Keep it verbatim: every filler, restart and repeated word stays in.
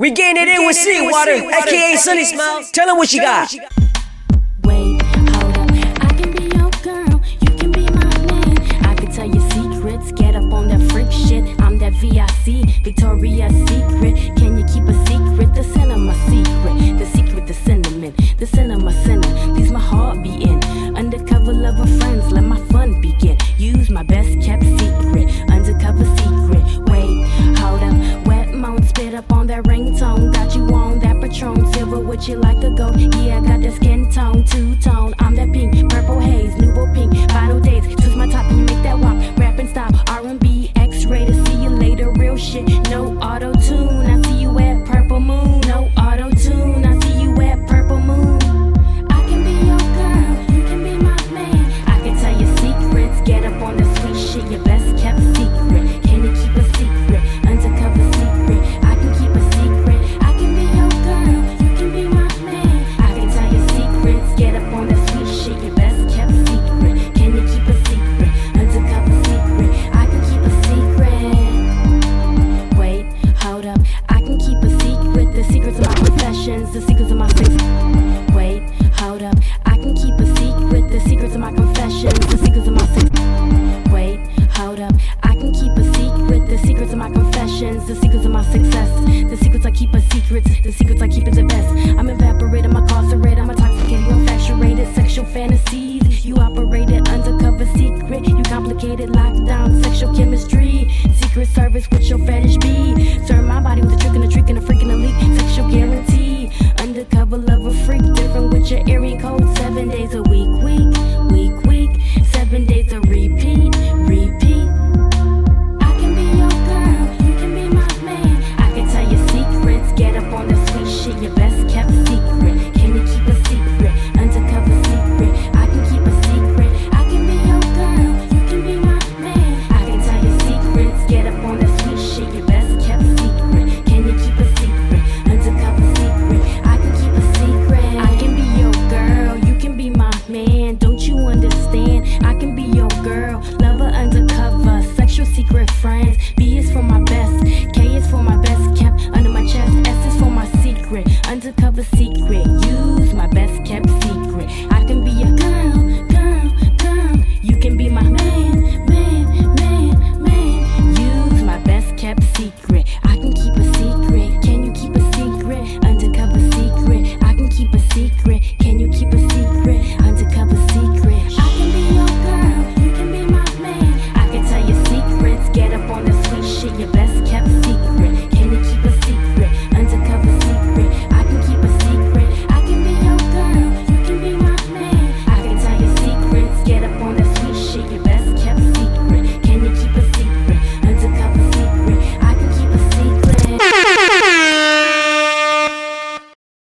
We getting it in with Seawater, aka Sunny Smile. Tell her what she got. Wait, hold up. I can be your girl, you can be my man. I can tell you secrets, get up on that freak shit. I'm that V I C, Victoria's Secret. Can you keep a secret? The cinema secret, the secret, the cinnamon, the cinema sinner. Leaves my heart beating. Undercover lover friends, let my fun begin. Use my best kept secret, undercover secret. Wait, hold up. Wet moan, spit up on that ringtone. Got you on that Patron, silver with you like a gold. Yeah, I got that skin tone, two-tone. I'm that pink, purple haze, nouveau pink, bottle days. Twist my top and you make that wop. Rapping style, R and B, X-rated. See you later, real shit. No auto-tune, I see you at Purple Moon. No auto-tune, I see you at Purple Moon. I can be your girl, you can be my man. I can tell you secrets, get up on the sweet shit. Your best kept secret. Can you keep a secret? Undercover secret. I can keep a secret. I can be your girl, you can be my man. I can tell you secrets, get up on the sweet shit. Your best kept secret. Can you keep a secret? Undercover secret. I can keep a secret. Wait, hold up. I can keep a secret. The secrets of my confessions, the secrets of my faith. Wait, hold up. I can keep a secret. The secrets of my confessions, the secrets of my faith. Wait, hold up. I can keep a secret. The secrets of my confessions, the secrets of my success. The secrets I keep are secrets. The secrets I keep is the best. I'm evaporated, I'm incarcerated, I'm intoxicated, you infatuated. Sexual fantasies, you operated undercover secret. You complicated lockdown, sexual chemistry. Secret service with your fetish be. Serve my body with a trick and a trick and a freak and a leak. Sexual guarantee. Undercover lover freak. Different with your area code. Seven days a week, week, week, week. Seven days a repeat, repeat. I can be your girl, you can be my man. I can tell you secrets, get up on the sweet shit. Your best kept secret. Can you keep a secret? Undercover secret. I can keep a secret. I can be your girl, you can be my man. I can tell you secrets, get up on the sweet shit. Your best kept secret. Can you keep a secret? Undercover secret. I can keep a secret. I can be your girl, you can be my man. Don't you understand? I can be your girl, lover undercover, sexual secret friends. B is for my best, K is for my best kept under my chest. S is for my secret, undercover secret. Use my best kept secret. I can be your girl, girl, girl. You can be my man, man, man, man. Use my best kept secret. I can keep a secret. Can you keep a secret? Undercover secret. I can keep a secret. Can you keep a secret? Undercover secret. I can be your girl, you can be my man. I can tell you secrets, get up on the sweet shit. Your best kept secret. Can you keep a secret? Undercover secret. I can keep a secret. I can be your girl, you can be my man. I can tell you secrets, get up on the sweet shit. Your best